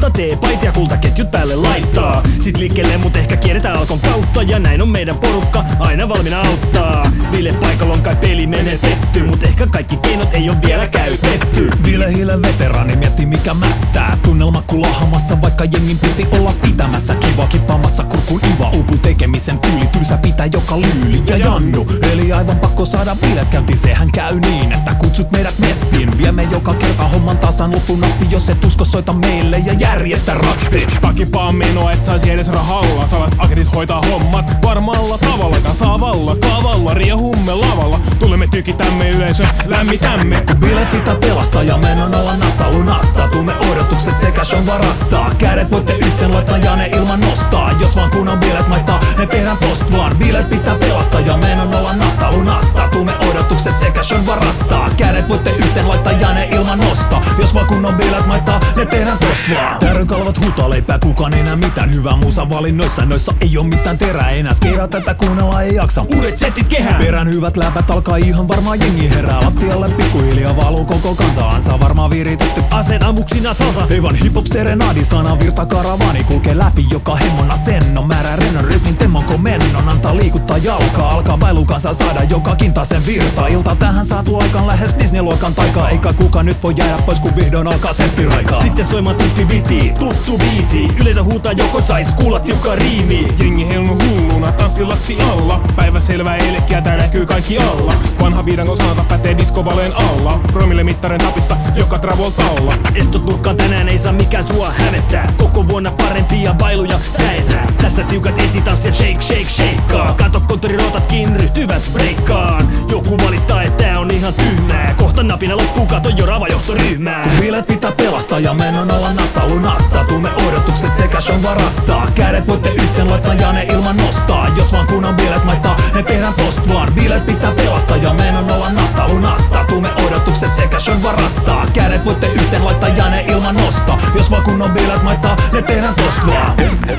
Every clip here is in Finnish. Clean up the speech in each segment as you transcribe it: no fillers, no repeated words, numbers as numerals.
Kulta tee, paitia kultaketjut päälle laittaa. Sit liikkeelle mut ehkä kierretään Alkon kautta. Ja näin on meidän porukka aina valmiina auttaa. Bile paikalla on kai peli menetetty, mut ehkä kaikki keinot ei oo vielä käytetty. Bile hiilen veteraani miettii mikä mättää. Tunnelma kulahamassa vaikka jengin piti olla pitämässä. Kiva kippaamassa kurkun iva, uupuu tekemisen tyyli. Tylsä pitää joka lyyli ja Jannu. Eli aivan pakko saada bilet käyntiin, sehän käy niin, että kutsut meidät messiin. Viemme joka kerta homman tasan loppuun asti, jos et usko soita meille ja järjestä rasti. Takipaa menoa et saisi edes rahalla. Salat agentit hoitaa hommat varmalla tavalla. Kasaavalla kaavalla riehumme lavalla. Tulemme tykitämme yleisö, lämmitämme. Kun bilet pitää pelastaa ja menon olla nasta lunasta. Tumme odotukset sekä shon varastaa. Kädet voitte yhteen laittaa ja ne ilman nostaa. Jos vaan kun on bilet maittaa, ne tehdään tost vaan. Bilet pitää pelastaa ja menon olla nasta lunasta. Tumme odotukset sekä shon varastaa. Kädet voitte yhteen laittaa ja ne ilman nostaa. Jos vaan kun on bilet maittaa, ne tehdään tost vaan. Täryn kalvat huutaleipää, kukaan ei näe mitään hyvää musa valinnoissa. Noissa ei oo mitään terää enää. Skeidaa tätä kuunnella ei jaksa. Uudet setit kehään. Perän hyvät läpät alkaa ihan varmaan jengi herää. Lattialle pikkuhiljaa valuu koko kansa. Ansaa varmaan viritetty aseet ammuksina salsa. Evan hip-hop serenadi sana virta karavani. Kulkee läpi joka hemmona sennon. Määrää rennon rytmin temmon komennon. Antaa liikuttaa jalkaa. Alkaa bailu kanssa saada joka kintasen virta. Ilta tähän saatu aikaan lähes Disney-luokan taikaa. Eikä kuka nyt voi jäädä pois kun vihdoin alkaa settiraikaa. Sitten soimaan tuttu biisi. Yleensä huutaa joko sais kuulla tiukkaa riimiä. Jengi heilunut hulluna tanssilatti alla. Päivä selvä elekiä tää näkyy kaikki alla. Vanha viidangon sanota pätee diskovaleen alla. Promille mittaren tapissa joka Travoltalla. Estot nurkkaan tänään ei saa mikään sua hävettää. Koko vuonna parempia bailuja säetää. Tässä tiukat esitanssia shakeaa. Kato konttorirotatkin ryhtyvät breikkaan. Joku valittaa et tää on ihan tyhmää. Kohta napina loppuu kato jo ravajohtoryhmää. Kun bilet pitää pelastaa ja menon olla nasta lunasta. Tumme odotukset sekä shon varastaa. Kädet voitte yhteen laittaa ja ne ilman nostaa. Jos vaan kun on bilet maittaa, ne tehdään tost vaan. Bilet pitää pelastaa ja menon olla nasta lunasta. Tumme odotukset sekä shon varastaa. Kädet voitte yhteen laittaa ja ne ilman nostaa. Jos vaan kun on bilet maittaa, ne tehdään tost vaan.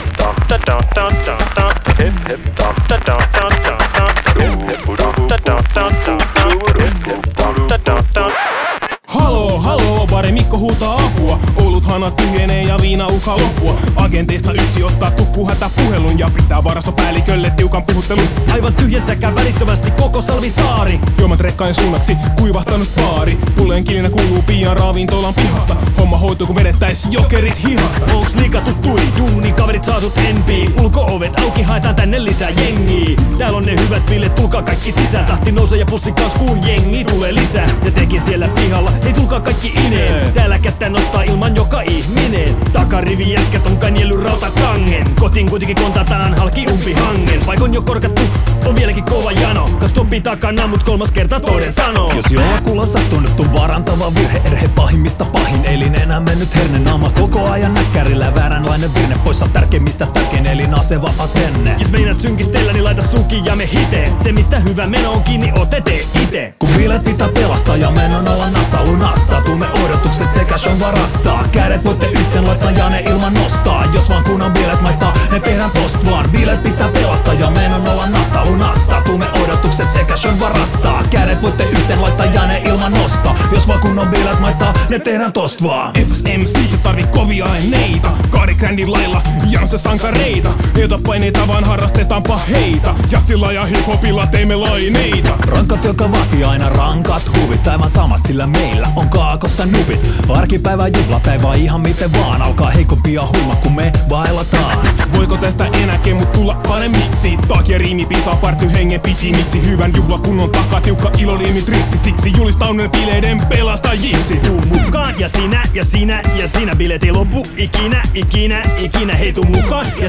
Haloo, bari Mikko huutaa apua. Oulut hanat tyhjenee ja viina uhkaa loppua. Agenteista yksi ottaa tuppu hätäpuhelun ja pitää varastopäällikölle tiukan puhuttelun. Aivan tyhjentäkää välittömästi koko Salmisaari. Juomat rekkain suunnaksi kuivahtanut baari. Pulleen kilinä kuuluu pian ravintolan pihasta. Homma hoituu kun vedettäis jokerit hihasta. Onks liikattu tui? Duunin kaverit saasut enpii. Ulko-ovet auki, haetaan tänne lisää jengiä. Täällä on ne hyvät bileet, tulkaa kaikki sisään. Tahti nousee ja pussin kans kuun jengi tulee lisää. Ja tekin siellä pihalla, hei tulkaa kaikki ineen. Täällä kättä nostaa ilman joka ihminen. Takarivi jätkät on kai nielly rautakangen. Kotiin kuitenkin kontataan halki umpi hangen. Paikon jo korkattu, on vieläkin kova jano. Kas toppi takana, mut kolmas kerta toden sanoo. Jos jollakulla sattunut on varantava virhe, erhe pahimmista pahin. Eli enää mennyt herne naama koko ajan näkkärillä. Vääränlainen virne poissa tärkeimmistä tärkein eli naseva asenne. Jos meinaat synkistellä, niin laita suki ja me hite. Se mistä hyvä meno on kiinni, ote tee ite. Kun bilet pitää pelastaa ja menon olla nasta lunasta. Tumme odotukset sekä shon varastaa. Kädet voitte yhteen laittaa ja ne ilman nostaa. Jos vaan kun on bilet maittaa, ne tehdään tost vaan. Bilet pitää pelastaa ja menon olla nasta lunasta. Tumme odotukset sekä shon varastaa. Kädet voitte yhteen laittaa ja ne ilman nostaa. Jos vaan kun on bilet maittaa, ne tehdään tost vaan. FSMC se tarvii kovia aineita. Kaarikrändin lailla janse sankareita. Jota paineita vaan harrastetaanpa heitä. Jazzilla ja hiphopilla teemme laineita. Rankat joka vaatii aina rankat huvit. Aivan sama sillä meillä on kaakossa nupit. Arkipäivä juhlapäivä ihan miten vaan. Alkaa heikompia hulma kun me bailataan. Voiko tästä enääkin mut tulla paremmiksi? Takia riimi pisaa party hengen piti. Miksi hyvän juhlakunnon takaa tiukka iloliimi tritsi. Siksi julistauden bileiden pelastajiksi. Tuu mukaan ja sinä ja sinä ja sinä. Bilet ei lopu ikinä. Hei tuu mukaan ja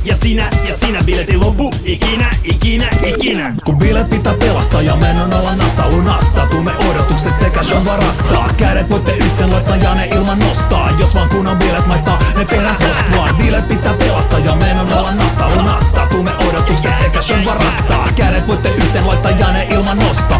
sinä. Bilet ei lopu ikinä. Kun bilet pitää pelastaa ja menon olla nasta lunasta. Tumme odotukset sekä shon varastaa. Kädet voitte yhteen laittaa ja ne ilman nostaa. Jos vaan kun on bilet maittaa, ne tehdään tost vaan. Bilet pitää pelastaa ja menon olla nasta lunasta. Tumme odotukset sekä shon varastaa. Kädet voitte yhteen laittaa ja ne ilman nostaa.